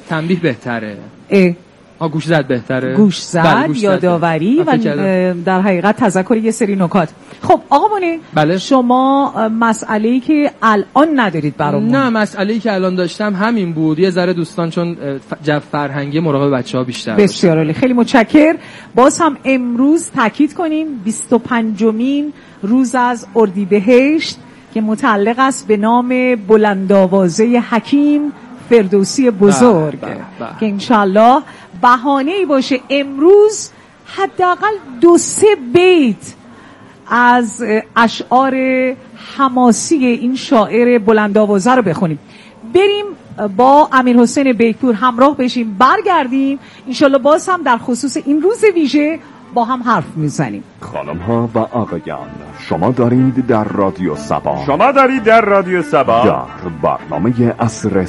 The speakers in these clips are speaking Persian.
تنبیه بهتره. گوش زد بهتره. گوش زد، یادآوری و در حقیقت تذکر یه سری نکات. خب آقا بونی، بله. شما مسئله‌ای که الان ندارید برامون؟ نه، مسئله‌ای که الان داشتم همین بود. یه ذره دوستان چون جو فرهنگی مراقب بچه‌ها بیشتر. بسیار عالی، خیلی متشکر. باز هم امروز تاکید کنیم 25مین روز از اردیبهشت که متعلق است به نام بلندآوازه حکیم فردوسی بزرگ که انشالله بهانه‌ای باشه امروز حداقل 2-3 بیت از اشعار حماسی این شاعر بلندآوازه رو بخونیم. بریم با امیرحسین بیکپور همراه بشیم، برگردیم انشالله باز هم در خصوص این روز ویژه با هم حرف میزنیم. خانم ها و آقایان، شما دارید در رادیو سبا در برنامه عصر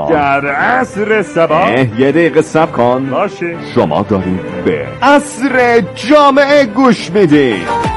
سبا یه دقیقه صبر کن باشه. شما دارید به عصر جامعه گوش میدید.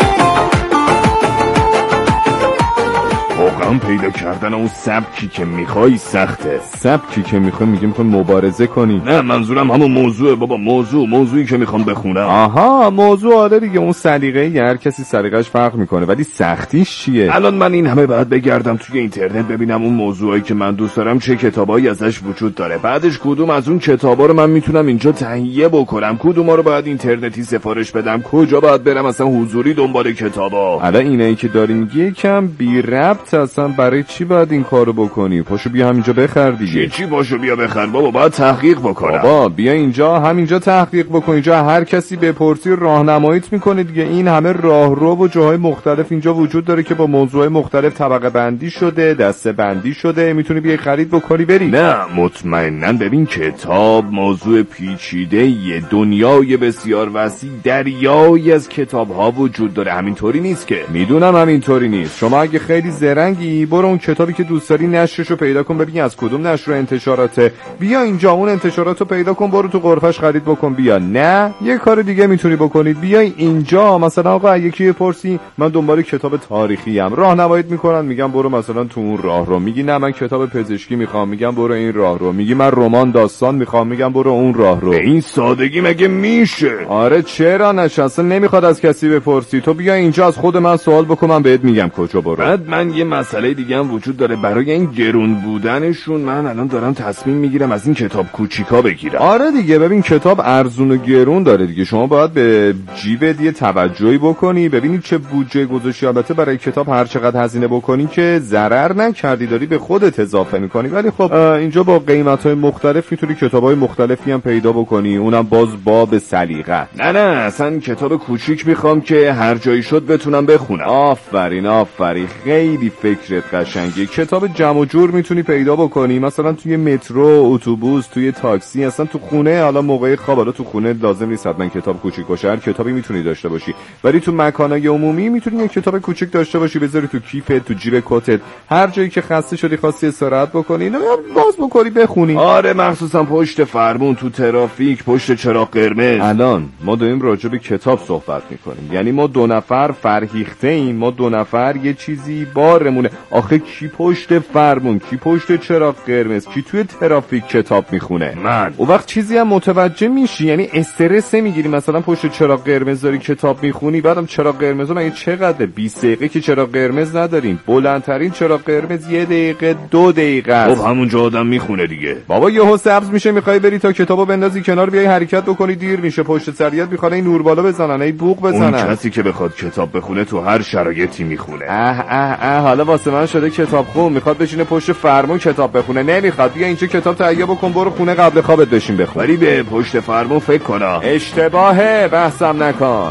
واقعا پیدا کردن اون سبکی که میخوای سخته. سبکی که میخوای میگه میخوای مبارزه کنی؟ نه، منظورم همون موضوعه بابا، موضوعی که میخوام بخونم. آها، موضوع آره دیگه، اون سلیقه هر کسی سلیقه‌اش فرق میکنه، ولی سختیش چیه؟ الان من این همه باید بگردم توی اینترنت ببینم اون موضوعی که من دوست دارم چه کتابایی ازش وجود داره، بعدش کدوم از اون کتابا رو من میتونم اینجا تهیه بکنم، کدوما رو باید اینترنتی سفارش بدم، کجا باید برم اصلا حضوری دنبال کتابا. الان اینایی که داری میگی یکم بی ربط، اصلا برای چی باید این کارو بکنی؟ پاشو بیا همینجا بخر دیگه. چی پاشو بیا بخر بابا، باید تحقیق بکنم. بابا بیا اینجا، همینجا تحقیق بکن، اینجا هر کسی بپرسی راهنماییت میکنه دیگه. این همه راهرو و جاهای مختلف اینجا وجود داره که با موضوعات مختلف طبقه بندی شده، دسته بندی شده، میتونی بیای خرید بکنی بری. نه مطمئناً ببین، کتاب موضوع پیچیده، یه دنیای بسیار وسیع، دریایی از کتاب‌ها وجود داره. همینطوری نیست که. میدونم همینطوری نیست. شما اگه خیلی زرنگی برو اون کتابی که دوست داری نشرشو پیدا کن، ببین از کدوم نشر انتشاراته، بیا اینجا اون انتشاراتو پیدا کن، برو تو غرفش خرید بکن بیا. نه یه کار دیگه میتونی بکنی، بیای اینجا مثلا آقا یکی بپرسی من دنبال کتاب تاریخی ام، راهنماییت میکنن، میگم برو مثلا تو اون راه رو، میگی نه من کتاب پزشکی میخوام، میگم برو این راه رو، میگی من رمان داستان میخوام، میگم برو اون راه رو. به این سادگی مگه میشه؟ آره چرا نشه، اصلا نمیخواد از کسی بپرسی، تو بیا اینجا از خود من سوال بکن، من بهت میگم کجا برو. بعد من یه مسئله دیگه هم وجود داره، برای این گرون بودنشون من الان دارم تصمیم میگیرم از این کتاب کوچیکا بگیرم. آره دیگه ببین کتاب ارزون و گرون داره دیگه، شما باید به جیبت یه توجهی بکنی، ببینید چه بودجه گذاشتی. البته برای کتاب هر چقدر هزینه بکنی که ضرر نکردی، داری به خودت اضافه میکنی، ولی خب اینجا با قیمت‌های مختلف میتونی کتابای مختلفی هم پیدا بکنی، اونم باز باب سلیقه. نه اصلا کتاب کوچیک میخوام که هر جایی شد بتونم بخونم. آفرین خیلی فکرت قشنگه. کتاب جمع و جور میتونی پیدا بکنی، مثلا توی مترو، اتوبوس، توی تاکسی، اصلا تو خونه، حالا موقع خواب، حالا تو خونه لازم نیست حتما کتاب کوچیک باشه، هر کتابی میتونی داشته باشی، ولی تو مکانای عمومی میتونی یه کتاب کوچیک داشته باشی، بذاری تو کیفت، تو جیب کتت، هر جایی که خسته شدی خواستی استراحت بکنی اینو باز بکنی بخونی. آره مخصوصا پشت فرمون، تو ترافیک، پشت چراغ قرمز. الان ما داریم راجع به کتاب صحبت میکنیم، یعنی ما دو نفر فرهیخته ایم، ما دو نفر یه چیزی بارمونه. آخه کی پشت فرمون، کی پشت چراغ قرمز، کی توی ترافیک کتاب میخونه؟ من. اون وقت چیزی هم متوجه میشی، یعنی استرس نمیگیری مثلا پشت چراغ قرمز داری کتاب میخونی، بعدم چراغ قرمز مگه چقدره؟ 20 دقیقه که چراغ قرمز نداریم، بلندترین چراغ قرمز 1 دقیقه 2 دقیقه است. خب همونجا آدم میخونه دیگه. بابا یهو سبز میشه میخوای بری تا کتابو بندازی کنار بیای حرکت بکنی، دیر میشه، پشت سریعت میخواد این نور بالا بزنن، ای بوق بزنن. اون کسی که بخواد کتاب بخونه تو هر شرایطی میخونه. حالا واسه من شده کتاب خون، میخواد بشینه پشت فرمون کتاب بخونه، نمیخواد. بیا اینجا کتاب تهیه بکن، برو خونه قبل خوابت بشین بخون. ولی به پشت فرمون فکر کنم اشتباهه، بحثم نکن.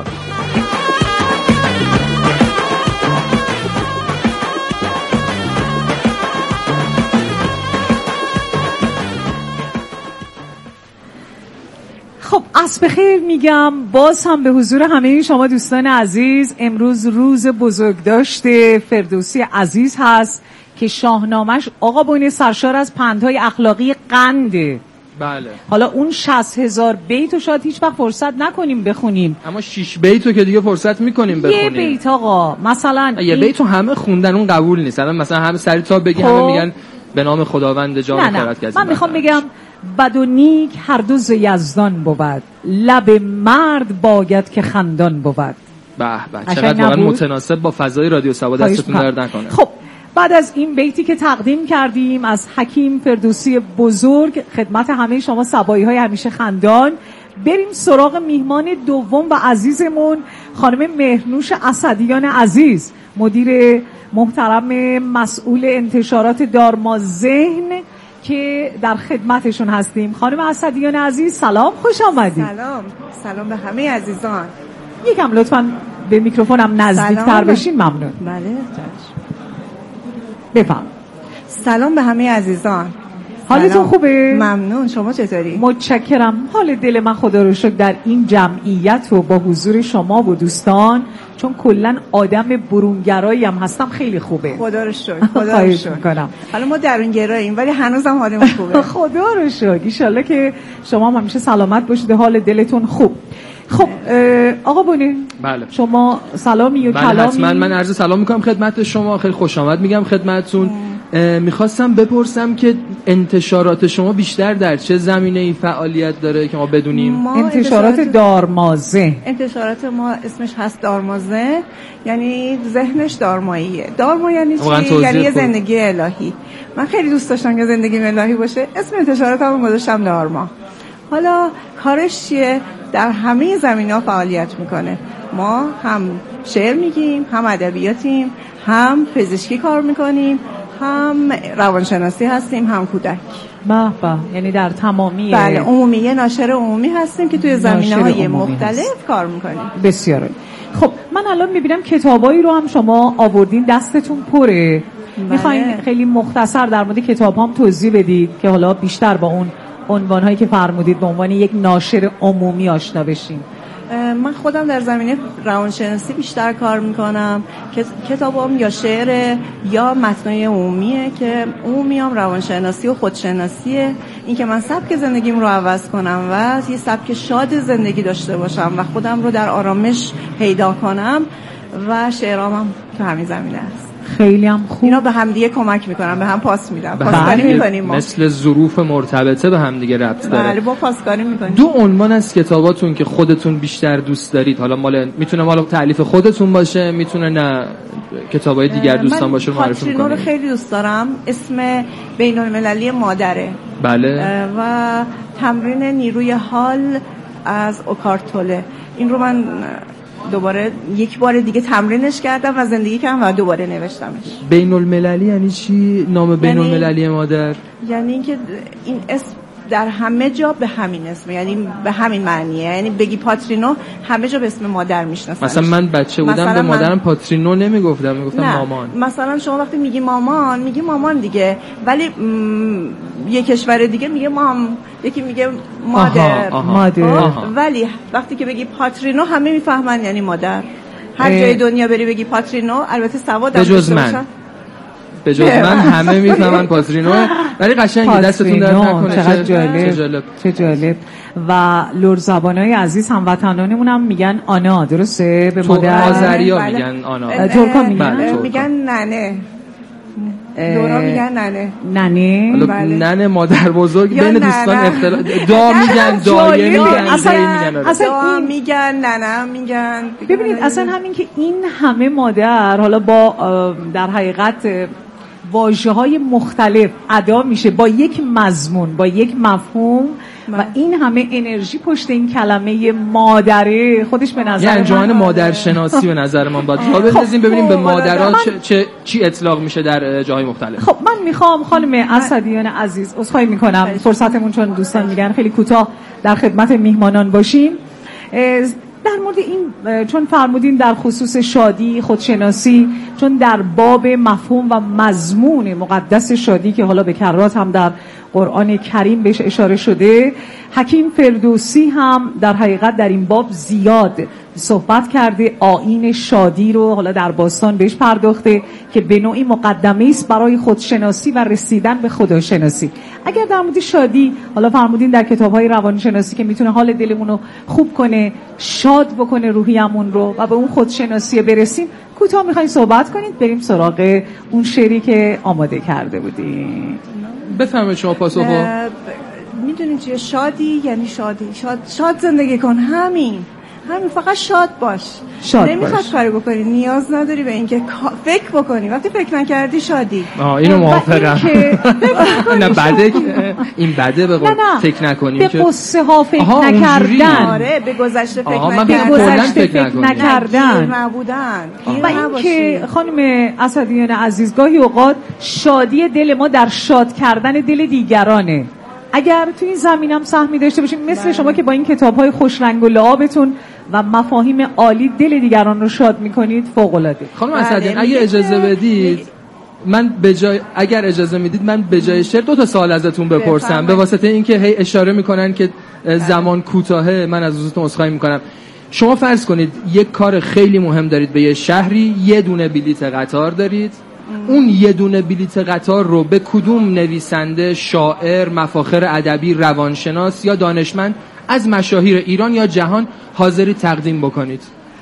خب عصر بخیر میگم باز هم به حضور همه شما دوستان عزیز. امروز روز بزرگداشت فردوسی عزیز هست که شاهنامه‌اش آقا بونی سرشار از پندهای اخلاقی قنده. بله. حالا اون 60,000 بیتو شاید هیچ وقت فرصت نکنیم بخونیم، اما 6 بیتو که دیگه فرصت میکنیم بخونیم. یه بیت آقا مثلا یه بیتو همه خوندن اون قبول نیست. مثلا همه سری تا بگی همه میگن به نام خداوند جان خیرت کردیم. من میخوام بگم بد و نیک هر دو ز یزدان بود، لب مرد باید که خندان بود. به به، چقدر واقعا متناسب با فضای رادیو سوا، دستتون درد نکنه. خب بعد از این بیتی که تقدیم کردیم از حکیم فردوسی بزرگ خدمت همه شما سبایی های همیشه خندان، بریم سراغ میهمان دوم و عزیزمون، خانم مهرنوش اسدیان عزیز، مدیر محترم مسئول انتشارات دارما ذهن که در خدمتشون هستیم. خانم اسدیان عزیز سلام، خوش آمدید. سلام به همه عزیزان. یکم لطفاً به میکروفونم نزدیکتر بشین، ممنون. بله بفهم. سلام به همه عزیزان. حالتون خوبه؟ ممنون، شما چطوری؟ متشکرم. حال دل من خدا رو شکر در این جمعیت و با حضور شما و دوستان، چون کلا آدم برونگرایی هم هستم، خیلی خوبه. خدا رو شکر. خدا رو شکر. حالا ما درونگراییم ولی هنوزم حالمون خوبه. خدا رو شکر. ان شاءالله که شما هم همیشه سلامت باشید، حال دلتون خوب. خب آقا بونی، بله. شما سلامی و بله کلامی؟ حتما من عرض سلام میکنم خدمت شما، خیلی خوش آمد میگم خدمتتون. میخواستم بپرسم که انتشارات شما بیشتر در چه زمینه‌ای فعالیت داره که ما بدونیم؟ انتشارات دارما ذهن. انتشارات ما اسمش هست دارما ذهن، یعنی ذهنش دارماییه. دارما یعنی چی؟ یعنی زندگی الهی. من خیلی دوست داشتم که زندگی الهی باشه، اسم انتشاراتمو گذاشتم دارما. حالا کارش چیه؟ در همه زمینه‌ها فعالیت میکنه. ما هم شعر میگیم، هم ادبیاتیم، هم پزشکی کار میکنیم، هم روانشناسی هستیم، هم کودک. به به، یعنی در تمامی. بله، عمومی، یه ناشر عمومی هستیم که توی زمینه‌های مختلف کار میکنیم. بسیار. خب من الان میبینم کتابایی رو هم شما آوردین، دستتون پره. میخواین خیلی مختصر در مورد کتاب هم توضیح بدید که حالا بیشتر با اون عنوانهایی که فرمودید به عنوان یک ناشر عمومی آشنا بشیم. من خودم در زمینه روانشناسی بیشتر کار میکنم. کتابام یا شعر یا متنای عمومیه که عمومی هم روانشناسی و خودشناسیه، این که من سبک زندگیم رو عوض کنم و یه سبک شاد زندگی داشته باشم و خودم رو در آرامش پیدا کنم، و شعرام هم تو همین زمینه است. خیلی هم خوب. اینا به هم دیگه کمک میکنن، به هم پاس میدن، پاسکاری میکنیم ما. مثل ظروف مرتبطه به هم دیگه ربط داره. بله، با پاسکاری میکنیم. دو عنوان از کتاباتون که خودتون بیشتر دوست دارید، حالا میتونه مال تألیف خودتون باشه، میتونه نه کتابای دیگر دوستان باشه، معرفی کنید. من رو خیلی دوست دارم، اسم بین‌المللی مادره. بله. و تمرین نیروی حال از اوکارتوله. این رو من دوباره یک بار دیگه تمرینش کردم و زندگی کردم و دوباره نوشتمش. بین المللی یعنی چی؟ نام بین المللی مادر یعنی اینکه این اسم در همه جا به همین اسم، یعنی به همین معنیه. یعنی بگی پاترینو همه جا به اسم مادر میشناسن. مثلا من بچه بودم به مادرم پاترینو نمیگفتم، میگفتم مامان. مثلا شما وقتی میگی مامان دیگه، ولی یه کشور دیگه میگه مام، یکی میگه مادر. ولی وقتی که بگی پاترینو همه میفهمن یعنی مادر. هر جای دنیا بری بگی پاترینو، البته سواد به جز من همه میفهمن پاترینو، ولی قشنگه، دستتون درد نکنه. چه جالب. و لرزبانای عزیز هموطنانمون هم میگن آنا، درسته؟ به مادر آذریا میگن آنا، ترکا میگن ننه، دورا میگن ننه. بله. ننه مادر بزرگ بین دوستان اختلاف، دا میگن، دایه میگن، دا میگن، ننه میگن. ببینید اصلا همین که این همه مادر حالا با در حقیقت واژه‌های مختلف ادا میشه با یک مضمون، با یک مفهوم، و این همه انرژی پشت این کلمه مادره، خودش به نظر من انجمن مادرشناسی به نظر من باید جا بندازیم ببینیم به مادرها چی اطلاق میشه در جاهای مختلف. خب من میخوام خانم اسدیان عزیز، عذرخواهی میکنم فرصتمون چون دوستان میگن خیلی کوتاه در خدمت میهمانان باشیم، در مورد این چون فرمودین در خصوص شادی، خودشناسی، چون در باب مفهوم و مضمون مقدس شادی که حالا به کرات هم در قرآن کریم بهش اشاره شده، حکیم فردوسی هم در حقیقت در این باب زیاد صحبت کرده، آیین شادی رو حالا در باستان بهش پرداخته که به نوعی مقدمه است برای خودشناسی و رسیدن به خداشناسی. اگر در مورد شادی حالا فرمودین در کتاب‌های روانشناسی که میتونه حال دلمون رو خوب کنه، شاد بکنه روحیمون رو و به اون خودشناسی برسیم، کوتاه میخواین صحبت کنید بریم سراغ اون شعری که آماده کرده بودیم. بفرمایید شما پاسخو. میدونی چیه؟ شادی یعنی شادی، شاد زندگی کن، همین فقط شاد باش. نمیخواد کاری بکنی، نیاز نداری به اینکه فکر بکنی. وقتی فکر نکردی شادی. اینو موافقم. نه بده این بده به فکر نکنیم که به قصه ها فکر نکردن. آره به گذشته فکر نکردن نبودن. و اینکه خانم اسدیان عزیز گاهی اوقات شادی دل ما در شاد کردن دل دیگرانه. اگر تو این زمینم سهمی داشته باشیم مثل شما که با این کتاب‌های خوش رنگ و لعابتون و مفاهیم عالی دل دیگران رو شاد می‌کنید، فوق‌العاده. خانم اسدیان اگه اجازه بدید من اگر اجازه میدید من به جای شعر 2 تا سوال ازتون بپرسم. به واسطه اینکه هی اشاره میکنن که زمان کوتاهه، من از حضورتون عذرخواهی میکنم. شما فرض کنید یک کار خیلی مهم دارید به یه شهری، یه دونه بلیت قطار دارید. اون یه دونه بلیت قطار رو به کدوم نویسنده، شاعر، مفاخر ادبی، روانشناس یا دانشمند از مشاهیر ایران یا جهان حاضری تقدیم بکنید؟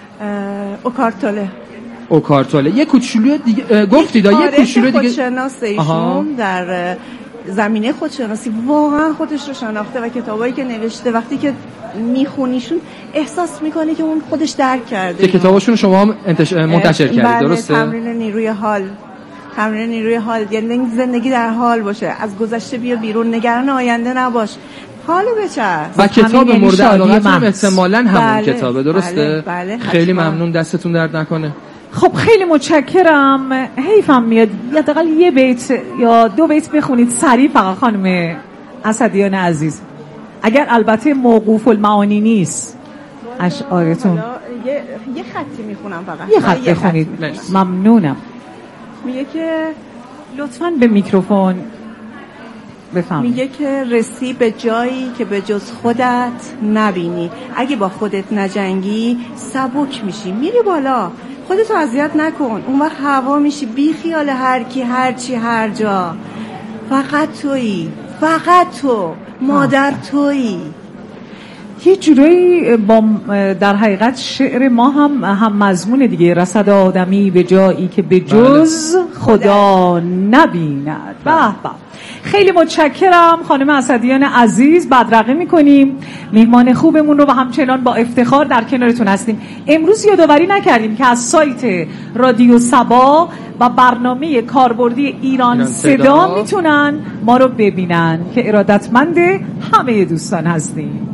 اوکارتوله. یه کوچولو دیگه گفتید، یه کوچولو دیگه. خودشناس ایشون در زمینه خودشناسی واقعا خودش رو شناخته و کتابایی که نوشته وقتی که میخونیشون احساس میکنی که اون خودش درک کرده. که کتاباشون شما هم منتشر کردید، درسته؟ تمرین نیروی حال یعنی زندگی در حال باشه، از گذشته بیا بیرون، نگران آینده نباش، حالو بچر. و کتاب مورد علاقتون هم احتمالاً همون کتابه، درسته؟ بله، خیلی ممنون، دستتون درد نکنه. خب خیلی متشکرم. حیفم میاد حداقل یه بیت یا 2 بیت بخونید سریع فقط خانم اسدیان عزیز، اگر البته موقوف المعانی نیست اشعارتون. یه خطی میخونم فقط. یه خط بخونید. ممنونم. میگه که لطفاً به میکروفون بفهم. میگه که رسی به جایی که به جز خودت نبینی، اگه با خودت نجنگی سبک میشی، میری بالا، خودتو اذیت نکن، اون وقت هوا میشی، بی خیال هر کی هر چی هر جا، فقط تویی، فقط تو، مادر تویی. یه جورایی با در حقیقت شعر ما هم مضمون دیگه، رسد آدمی به جایی که به جز خدا نبیند. به به، خیلی متشکرم خانم اسدیان عزیز. بدرقه میکنیم مهمان خوبمون رو و همچنان با افتخار در کنارتون هستیم. امروز یادآوری نکردیم که از سایت رادیو سبا و برنامه کاربردی ایران صدا میتونن ما رو ببینن که ارادتمند همه دوستان هستیم.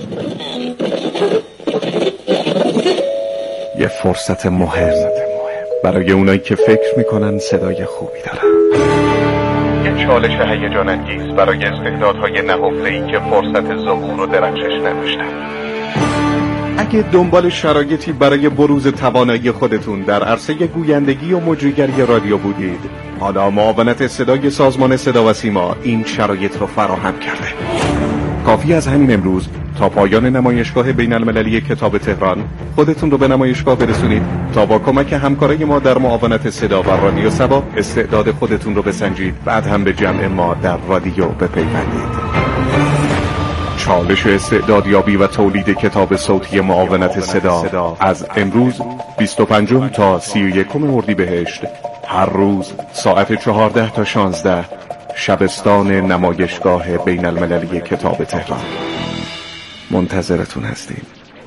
یه فرصت مهم برای اونایی که فکر میکنن صدای خوبی دارن، یه چالش هیجان انگیز برای استعدادهای نهفته‌ای که فرصت ظهور و درخشش نداشتن. اگه دنبال شرایطی برای بروز توانایی خودتون در عرصه گویندگی و مجریگری رادیو بودید، حالا معاونت صدای سازمان صدا و سیما این شرایط رو فراهم کرده. کافی از همین امروز تا پایان نمایشگاه بین المللی کتاب تهران خودتون رو به نمایشگاه برسونید تا با کمک همکارای ما در معاونت صدا و رادیو سبا استعداد خودتون رو بسنجید، بعد هم به جمع ما در رادیو بپیوندید. چالش استعدادیابی و تولید کتاب صوتی معاونت صدا از امروز 25 تا 31 اردیبهشت، هر روز ساعت 14 تا 16 شبستان نمایشگاه بین المللی کتاب تهران. منتظرتون هستیم.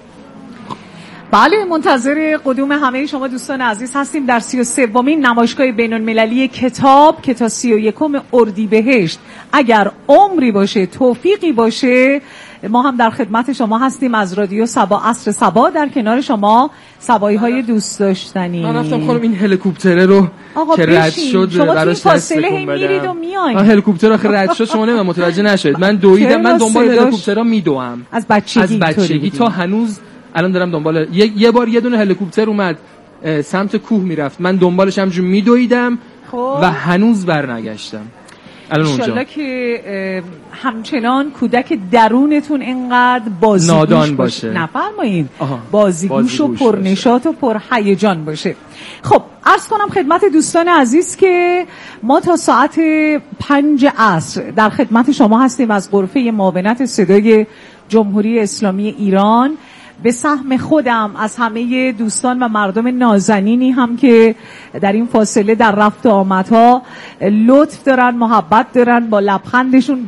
بله، منتظر قدوم همه شما دوستان عزیز هستیم در 33مین نمایشگاه بین المللی کتاب که تا 31 اردیبهشت اگر عمری باشه، توفیقی باشه، ما هم در خدمت شما هستیم از رادیو سبا، عصر سبا، در کنار شما سبایی های دوست داشتنی. من رفتم خانم این هلیکوپتره رو که رد شد براش فاصله میرید و میایید. هلیکوپتر آخه رد شد شما نمیدونم متوجه نشید. من دویدم، من دنبال هلیکوپترها میدوام از بچگی تا هنوز الان دارم دنبال یه بار یه دونه هلیکوپتر اومد سمت کوه میرفت، من دنبالش همجوری میدویدم و هنوز برنگشتم. انشالله که همچنان کودک درونتون اینقدر بازیگوش باشه. نفرمایید بازیگوش و پرنشاط و پرهیجان باشه. خب عرض کنم خدمت دوستان عزیز که ما تا ساعت 5 عصر در خدمت شما هستیم از غرفه معاونت صدای جمهوری اسلامی ایران. به سهم خودم از همه دوستان و مردم نازنینی هم که در این فاصله در رفت و آمدها لطف دارن، محبت دارن، با لبخندشون، با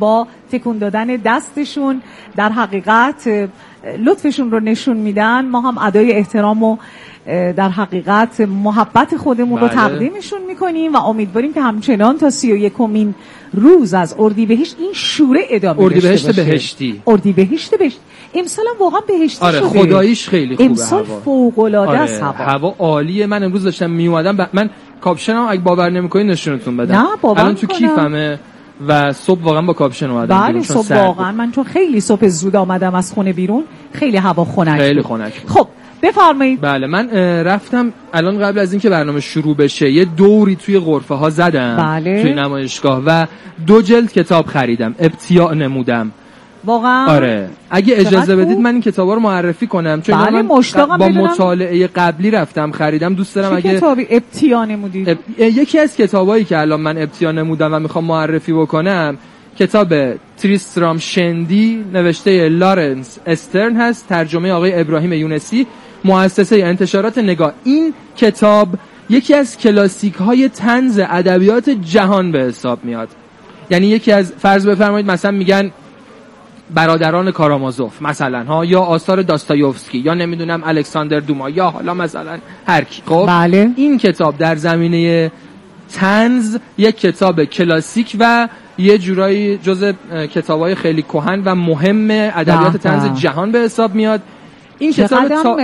تکون دادن دستشون در حقیقت لطفشون رو نشون میدن. ما هم ادای احترام و در حقیقت محبت خودمون رو تقدیمشون میکنیم و امیدواریم که همچنان تا 31مین روز از اردیبهشت این شوره ادامه داشته باشه. اردیبهشت بهشتی. امسال هم واقعا بهشتی شده. خداییش خیلی خوبه. امسال فوق‌العاده است هوا عالیه. من امروز داشتم میومدم من کاپشنم اگه باور نمی‌کنید نشونتون بدم. الان تو کیفمه و صبح واقعا با کاپشن اومدم. بله صبح واقعا من چون خیلی صبح زود آمدم از خونه بیرون، خیلی هوا خنک. خیلی خنک. خب بفرمایید. بله من رفتم الان قبل از اینکه برنامه شروع بشه یه دوری توی غرفه ها زدم. توی نمایشگاه و 2 جلد کتاب خریدم، ابتیاع نمودم. واقعا آره اگه اجازه بدید من این کتابا رو معرفی کنم چون من با مطالعه قبلی رفتم خریدم. دوست دارم اگه کتابی ابتیاع نمودید. یکی از کتابایی که الان من ابتیاع نمودم و میخوام معرفی بکنم کتاب تریسترام شندی نوشته لارنس استرن هست، ترجمه آقای ابراهیم یونسی، مؤسسه انتشارات نگاه. این کتاب یکی از کلاسیک های طنز ادبیات جهان به حساب میاد. یعنی یکی از فرض بفرمایید مثلا میگن برادران کارامازوف مثلا ها، یا آثار داستایوفسکی، یا نمیدونم الکساندر دوما، یا حالا مثلا هر کی. خب بله. این کتاب در زمینه طنز یک کتاب کلاسیک و یه جورایی جزء کتابای خیلی کهن و مهم ادبیات طنز جهان به حساب میاد. این کتاب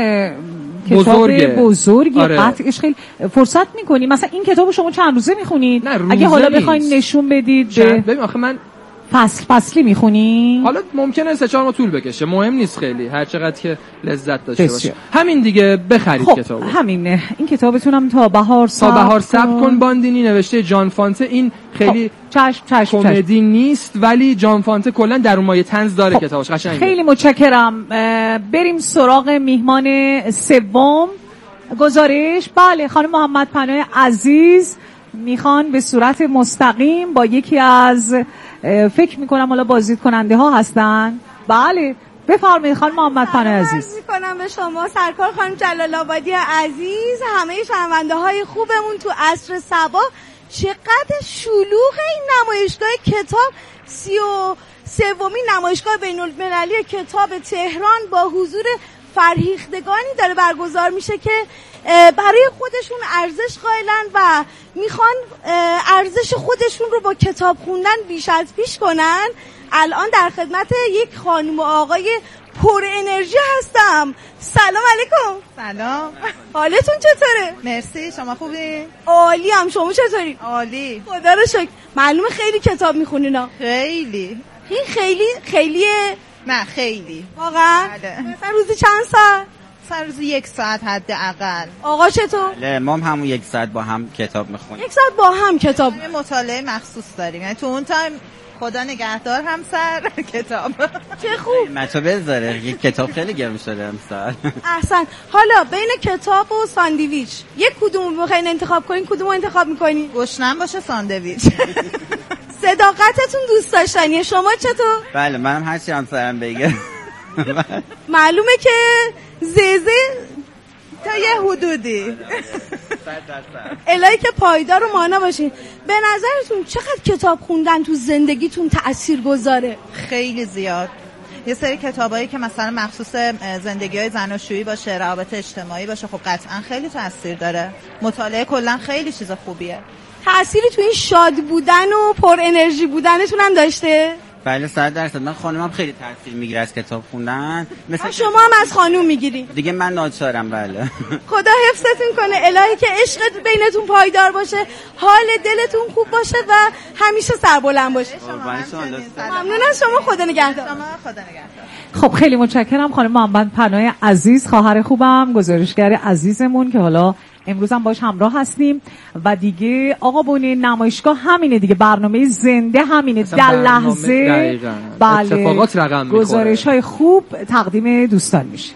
بزرگی قطعش خیلی فرصت میکنی. مثلا این کتابو شما چند روزه میخونید؟ اگه حالا بخواید نشون بدید ببین آخه من فصلی میخونی؟ حالا ممکنه 3-4 ماه طول بکشه، مهم نیست خیلی، هر چقدر که لذت داشته باشه. همین دیگه بخرید کتابو. همینه. این کتابتونم تا بهار ثبت کن باندینی نوشته جان فانته. این خیلی کمدی نیست ولی جان فانته کلا در اون مایه طنز داره کتابش قشنگه. خیلی متشکرم. بریم سراغ میهمان سوم. گزارش بله خانم محمد پناه عزیز میخوان به صورت مستقیم با یکی از فکر میکنم حالا بازدید کننده ها هستن. بله بفرمایید خانم محمد پناه عزیز. میکنم به شما سرکار خانم جلال آبادی عزیز، همه شنونده های خوبمون تو عصر صبا. چقدر شلوغ این نمایشگاه کتاب، 33مین نمایشگاه بین‌المللی کتاب تهران با حضور فرهیختگانی داره برگزار میشه که برای خودشون ارزش قائلن و میخوان ارزش خودشون رو با کتاب خوندن بیش از پیش کنن. الان در خدمت یک خانم و آقای پر انرژی هستم. سلام علیکم. سلام. حالتون چطوره؟ مرسی، شما خوبی؟ عالی هم. شما چطوری؟ عالی. خدا رو شکر. معلومه خیلی کتاب میخونینا. خیلی. این خیلیه؟ نه خیلی. واقعا؟ بله. مثلا روزی چند ساعت؟ مثلا روزی 1 ساعت حداقل. آقا چطور؟ بله ما هم همون 1 ساعت با هم کتاب میخونیم. 1 ساعت با هم کتاب. مطالعه مخصوص داریم، یعنی تو اون تایم خدا نگهدار همسر کتاب. چه خوب. متو بذاره یک کتاب خیلی گرم شده امسال. احسن. حالا بین کتاب و ساندویچ یک کدومو بخواید انتخاب کنین کدومو انتخاب میکنین؟ گشنم باشه ساندویچ. صداقتتون دوست داشتنیه. شما چطور؟ بله منم هر چی همسرم بگه. معلومه که زیزه تا یه حدودی الهی که پایدار و مانا باشین. به نظرتون چقدر کتاب خوندن تو زندگیتون تأثیر گذاره؟ خیلی زیاد. یه سری کتابایی که مثلا مخصوص زندگی‌های زناشویی باشه، روابط اجتماعی باشه، خب قطعا خیلی تأثیر داره. مطالعه کلا خیلی چیز خوبیه. تأثیری تو این شاد بودن و پر انرژی بودنتون هم داشته؟ بله 100%. من خانومم خیلی تاثیر میگیره از کتاب خوندن. مثلا شما هم از خانوم میگیری؟ دیگه من ناچارم. بله. خدا حفظتون کنه. الهی که عشق بینتون پایدار باشه، حال دلتون خوب باشه و همیشه سربلند باشه. ممنون از شما. خدا نگهدار. شما خدا نگهدار. خب خیلی متشکرم خانم محمد پناه عزیز، خواهر خوبم، گزارشگر عزیزمون که حالا امروز هم باش همراه هستیم. و دیگه آقا بونه نمایشگاه همینه دیگه، برنامه زنده همینه، در لحظه بله اتفاقات رقم میخوره، گزارش های خوب تقدیم دوستان میشه.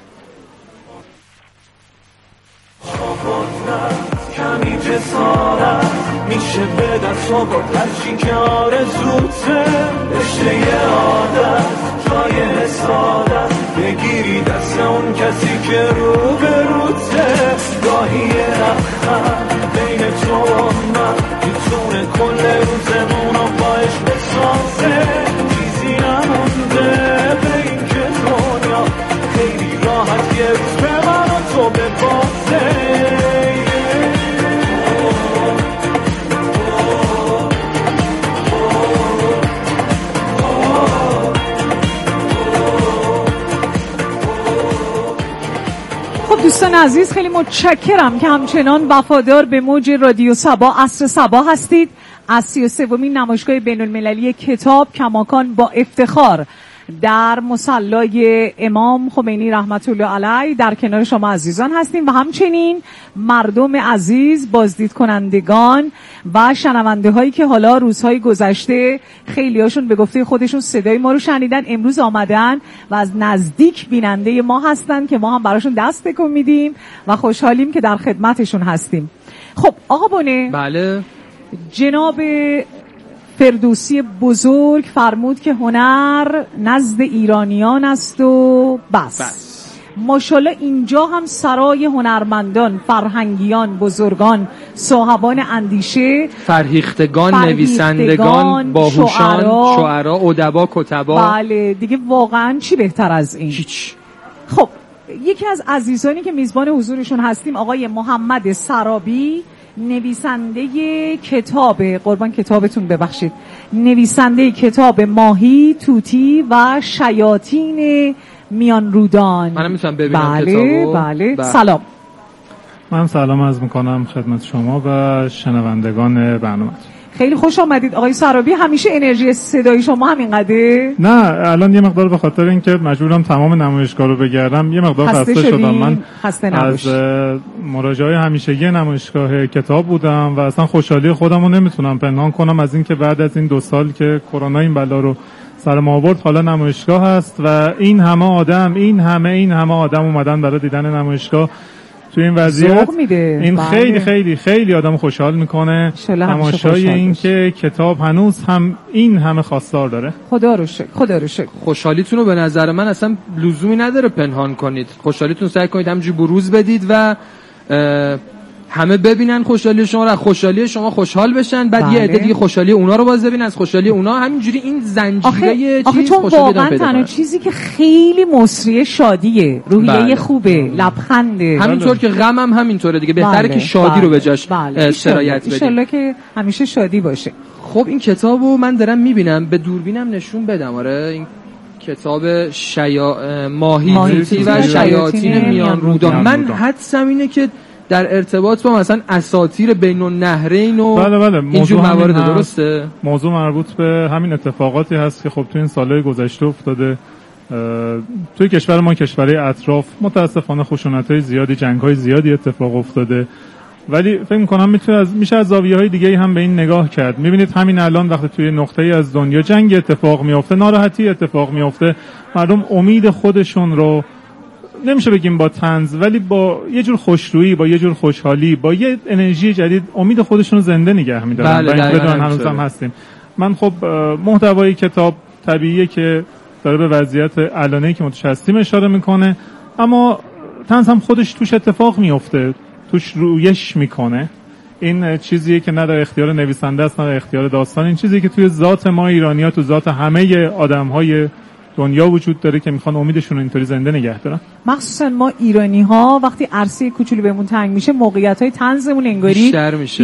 کمی جسارت میشه به دست آورد هرچی که آرزوته، رشته عادت جای حسادت بگیری دست اون کسی که رو به روته. گاهی رفتن بین تو و من میتونه کل روزمون رو باش بسازه. چیزی دوستان عزیز خیلی متشکرم که همچنان وفادار به موج رادیو صبا عصر صبا هستید. از 33مین نمایشگاه بین‌المللی کتاب کماکان با افتخار در مصلی امام خمینی رحمت الله علیه در کنار شما عزیزان هستیم و همچنین مردم عزیز، بازدید کنندگان و شنونده هایی که حالا روزهای گذشته خیلی هاشون به گفته خودشون صدای ما رو شنیدن، امروز آمدن و از نزدیک بیننده ما هستن که ما هم براشون دست تکون میدیم و خوشحالیم که در خدمتشون هستیم. خب آقا بونه، بله، جناب فردوسی بزرگ فرمود که هنر نزد ایرانیان است و بس. ماشاءالله اینجا هم سرای هنرمندان، فرهنگیان، بزرگان، صاحبان اندیشه، فرهیختگان، نویسندگان، باهوشان، شعرا، ادبا، کتبا. بله دیگه واقعا چی بهتر از این؟ هیچ. خب یکی از عزیزانی که میزبان حضورشون هستیم آقای محمد سرابی، نویسنده کتاب، قربان کتابتون ببخشید، نویسنده کتاب ماهی، توتی و شیاطین میان رودان. منم میتونم ببینم بله، کتابو؟ بله. سلام. من سلام عرض میکنم خدمت شما و شنوندگان برنامه. خیلی خوش آمدید آقای سرابی. همیشه انرژی صدای شما همینقدره؟ نه، الان یه مقدار به خاطر اینکه مجبورم تمام نمایشگاه رو بگردم یه مقدار خسته شدم. من از مراجعای همیشگی نمایشگاه کتاب بودم و اصلا خوشحالی خودم رو نمیتونم پنهان کنم از اینکه بعد از این 2 سال که کرونا این بلا رو سر ما آورد حالا نمایشگاه هست و این همه آدم اومدن برای دیدن نمایشگاه. توی این وضعیت این خیلی خیلی خیلی آدم خوشحال میکنه. تماشای این که کتاب هنوز هم این همه خواستار داره. خدا رو شکر. خوشحالیتون رو به نظر من اصلا لزومی نداره پنهان کنید. خوشحالیتون سعی کنید همینجوری بروز بدید و همه ببینن خوشحالی شما رو، خوشحالی شما خوشحال بشن، بعد یه عده دیگه خوشحالی اونا رو باز ببینن از خوشحالی اونا، همینجوری این زنجیره چیز خوشحالی داره پیدا کنه. چیزی که خیلی مصری شادیه، روحیه خوبه، لبخنده. همینطور که غم هم همینطوره دیگه، بهتره که شادی رو به جاش سرایت بدیم. ان شاءالله که همیشه شادی باشه. خب این کتابو من دارم میبینم، به دوربینم نشون بدم. آره این کتاب ماهی و شیاطین میان رودان. من حدسم اینه که در ارتباط با مثلا اساطیر بین النهرین و بله اینجور موارد، درسته؟ موضوع مربوط به همین اتفاقاتی هست که خب تو این سالهای گذشته افتاده توی کشور ما، کشورهای اطراف. متاسفانه خشونت‌های زیادی، جنگ‌های زیادی اتفاق افتاده، ولی فکر می‌کنم میشه از زاویه‌های دیگه‌ای هم به این نگاه کرد. می‌بینید همین الان وقتی توی نقطه‌ای از دنیا جنگ اتفاق میفته، ناراحتی اتفاق میفته، مردم امید خودشون رو نمیشه بگیم با طنز، ولی با یه جور خوشرویی، با یه جور خوشحالی، با یه انرژی جدید امید خودشون رو زنده نگه می‌دارن. و این بدون هنوز هم هستیم. من خب محتوای کتاب طبیعیه که داره به وضعیت الانه‌ای که متوجه هستیم اشاره میکنه، اما طنز هم خودش توش اتفاق میفته، توش رویش میکنه. این چیزیه که نه در اختیار نویسنده است، نه در اختیار داستان. این چیزیه که توی ذات ما ایرانی‌ها، تو ذات همه آدم‌های دنیا وجود داره که میخوان امیدشون رو اینطوری زنده نگه دارن. مخصوصا ما ایرانی ها وقتی عرصه کوچولو بهمون تنگ میشه، موقعیت های طنزمون انگاری بیشتر میشه.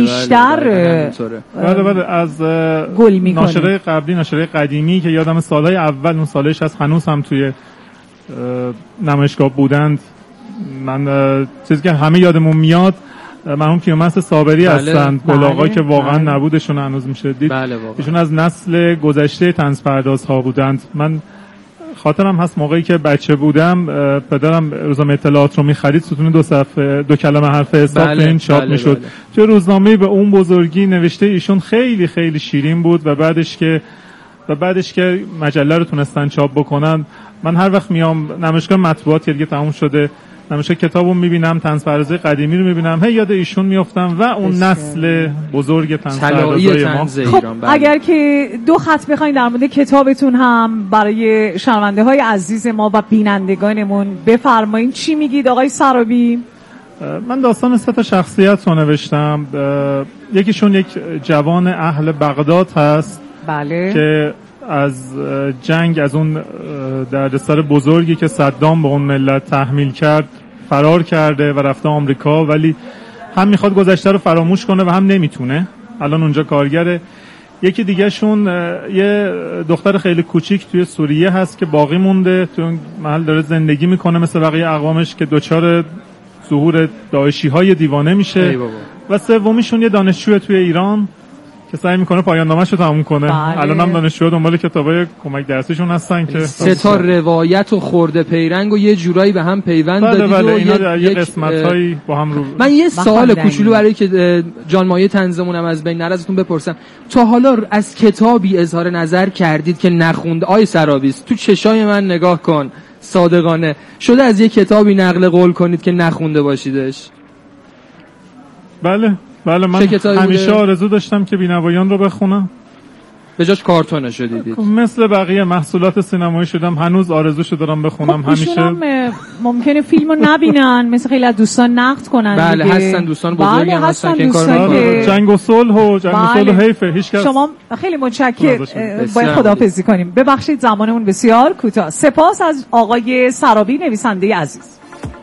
بله از ناشره قبلی، ناشره قدیمی که یادم سالهای اول اون سالش از هنوز هم توی نمایشگاه بودند، من چیزی که همه یادمون میاد مرحوم کیومرث صابری هستند، گلاغا که واقعا نبودشون هنوز میشه دید. ایشون از نسل گذشته طنزپردازها بودند. من خاطرم هست موقعی که بچه بودم پدرم روزنامه اطلاعات رو می‌خرید، ستون 2 صفحه 2 کلمه حرف حساب این چاپ میشد. توی روزنامه به اون بزرگی نوشته ایشون خیلی خیلی شیرین بود و بعدش که مجله رو تونستن چاپ بکنن، من هر وقت میام نمایشگاه مطبوعات دیگه تموم شده، نمایشگاه کتابو میبینم، طنزپردازی قدیمی رو میبینم، هی یاد ایشون میافتم و اون نسل بزرگ طنزپردازای ما. خب اگر که 2 خط بخواید در مورد کتابتون هم برای شنونده های عزیز ما و بینندگانمون بفرمایید، چی میگید آقای سرابی؟ من داستان 3 شخصیت رو نوشتم. یکیشون یک جوان اهل بغداد هست. بله. که از جنگ، از اون دردسر بزرگی که صدام به اون ملت تحمیل کرد فرار کرده و رفته آمریکا، ولی هم میخواد گذشته رو فراموش کنه و هم نمیتونه. الان اونجا کارگره. یکی دیگه شون یه دختر خیلی کوچیک توی سوریه هست که باقی مونده، توی اون محل داره زندگی میکنه مثل بقیه اقوامش، که دوچار ظهور داعشی‌های دیوانه میشه و سومیشون یه دانشجو توی ایران که سعی میکنه پایان نامه‌شو تموم کنه. الان هم دانشجوها دنبال کتابای کمک درسیشون هستن که سه تا روایت و خورده پیرنگ و یه جورایی به هم پیوند دادید و اینا در یه قسمت‌هایی با هم رو. من یه سوال کوچولو برای که جان مایه طنزمونم از بین نره ازتون بپرسم، تا حالا از کتابی اظهار نظر کردید که نخونده؟ آی سرابیس تو چشای من نگاه کن صادقانه، شده از یه کتابی نقل قول کنید که نخونده باشیدش؟ بله من همیشه آرزو داشتم که بینوایان رو بخونم، به جاش کارتونشو دیدید. مثل بقیه محصولات سینمایی شدم، هنوز آرزوشو دارم بخونم. همیشه ممکنه فیلمو نبینن، مثل خیلی از دوستان نقد کنن. بله دیگه. هستن دوستان بزرگی هم هستن که این کارو میکنن. جنگ و صلح حیفه هیچکس. شما خیلی متشکرم. باید خداحافظی کنیم. ببخشید زمانمون بسیار کوتاه. سپاس از آقای سرابی نویسنده عزیز.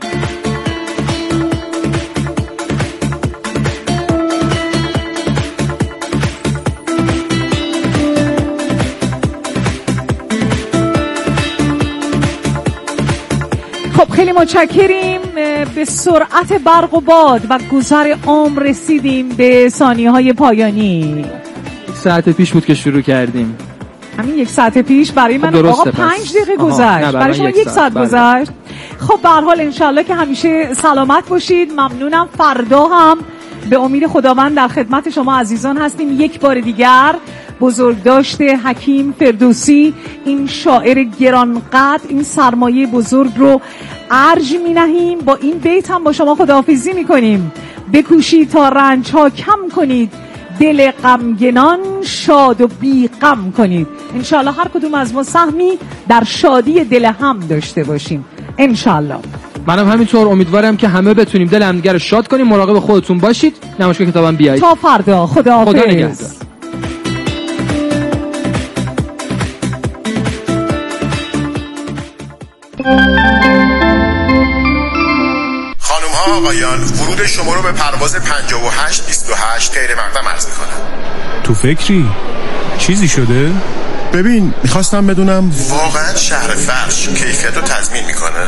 خب خیلی متشکریم. به سرعت برق و باد و گذر عمر رسیدیم به ثانیه‌های پایانی. 1 ساعت پیش بود که شروع کردیم. همین 1 ساعت پیش برای من آقا 5 دقیقه گذشت، برای شما 1 ساعت گذشت. خب به هر حال انشالله که همیشه سلامت باشید. ممنونم. فردا هم به امید خداوند در خدمت شما عزیزان هستیم. یک بار دیگر بزرگداشت حکیم فردوسی، این شاعر گرانقدر، این سرمایه بزرگ رو ارج می نهیم. با این بیت هم با شما خداحافظی می کنیم. بکوشید تا رنج ها کم کنید، دل غمگنان شاد و بی غم کنید. انشالله هر کدوم از ما سهمی در شادی دل هم داشته باشیم انشالله. منم همینطور امیدوارم که همه بتونیم دل همدیگه رو شاد کنیم. مراقب خودتون باشید. نمایشگاه کتابم بیایید. تا فردا. خداحافظ. خدا نگهدار. خانم ها آقایان، ورود شما رو به پرواز 5828 غیر مقدم عرض میکنم. تو فکری؟ چیزی شده؟ ببین میخواستم بدونم واقعا شهر فرش کیفیت رو تضمین میکنه؟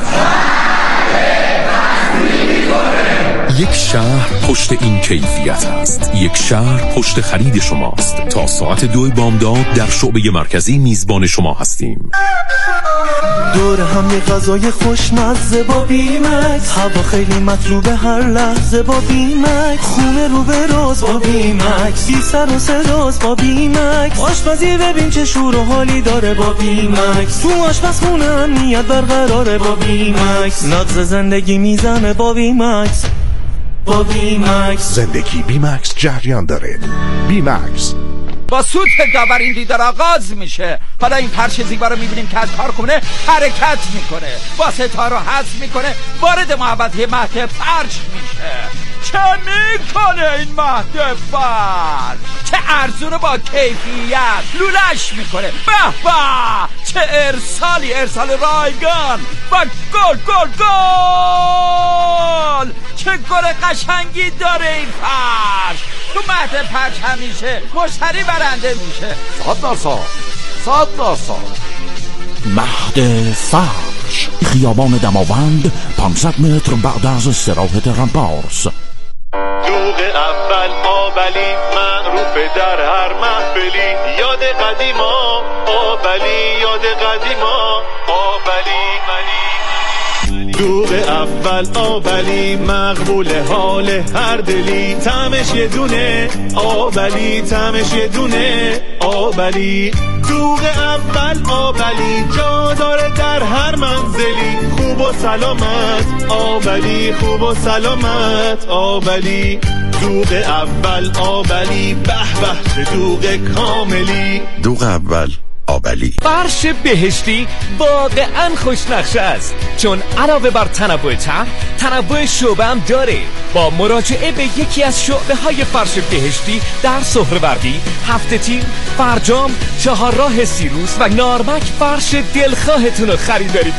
یک شهر پشت این کیفیت است. یک شهر پشت خرید شماست. تا ساعت 2 بامداد در شعبه مرکزی میزبان شما هستیم. دور هم یه غذای خوشمزه با بیمکس، هوا خیلی مطلوبه هر لحظه با بیمکس، خونه رو به راز با بیمکس، بی سر و صداست با بیمکس، آشپزی ببین چه شور و حالی داره با بیمکس، تو آشپزخونه امنیت برقراره با بیمکس، نغز زندگی میزنه با بیمکس. با بیمکس زندگی بیمکس جریان داره. بیمکس با سوت داور این دیدار آغاز میشه. حالا این پرش زیبا رو میبینیم که از کارخونه حرکت میکنه، با ستاره حذف میکنه، وارد محوطه مهد فرش میشه. چه میکنه این مهد فرش؟ چه ارزونه با کیفیت لولش میکنه. به به چه ارسالی، ارسال رایگان و گل گل گل. چه گل قشنگی داره این فرش. تو مهد فرش همیشه مشتری برنده میشه. صد مهد فرش، خیابان دماوند، 500 متر بعد از استراحت رمپارس. دوغ اول آبلی معروف در هر محفلی، یاد قدیما آبلی، یاد قدیما آبلی. دوغ اول آبلی مقبول حال هر دلی، طعمش یه دونه آبلی، طعمش یه دونه آبلی. دوغ اول آبلی جا داره در هر منزلی، خوب و سلامت آبلی، خوب و سلامت آبلی. دوغ اول آبلی، به به چه دوغ کاملی. دوغ اول آبلی. فرش بهشتی واقعا خوشنقشه است، چون علاوه بر تنوع طعم، تنوع شعبه هم داره. با مراجعه به یکی از شعبه های فرش بهشتی در سهروردی، هفته تیر، فرجام، چهارراه سیروس و نارمک، فرش دلخواهتون رو خریداری